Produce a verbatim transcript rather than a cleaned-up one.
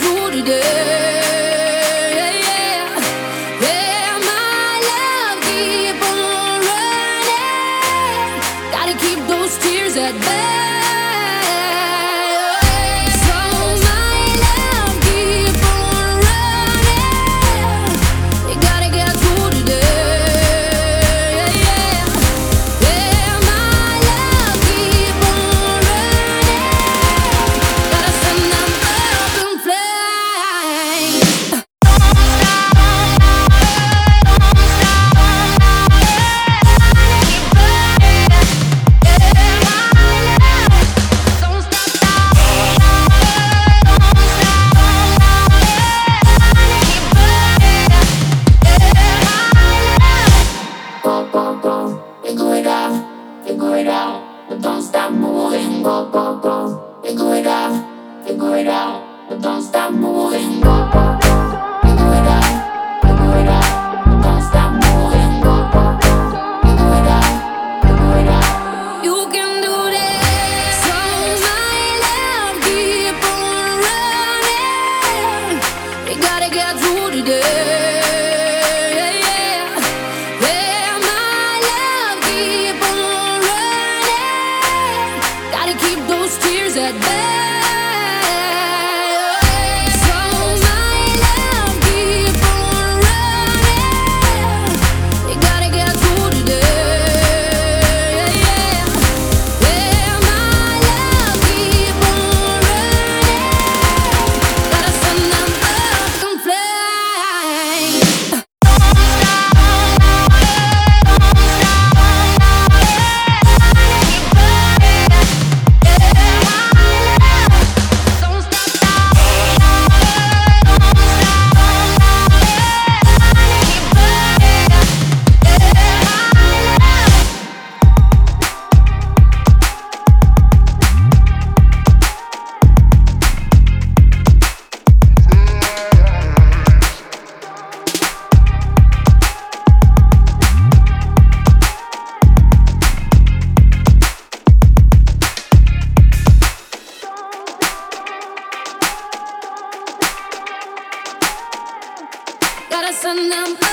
through today. Yeah, my love keep on running. Gotta keep those tears at bay. So my love keep on running. You gotta get through today. Yeah, my love keep on running. Gotta send them up and fly. Go, go, go, figure it out, figure it out, but don't stop moving. Go, go, go, figure it out, figure it out, but don't stop moving. Go, go, go, figure it out, figure it out, but don't stop moving. Go, go, go, figure it out, figure it out. You can do this. So my love keep on running. You gotta get through today. Yeah, my love keep on running. Gotta keep those tears at bay. So my love keep on running. You gotta get through today. Yeah, my love keep on running. Gotta send them up and fly. Gotta send them up.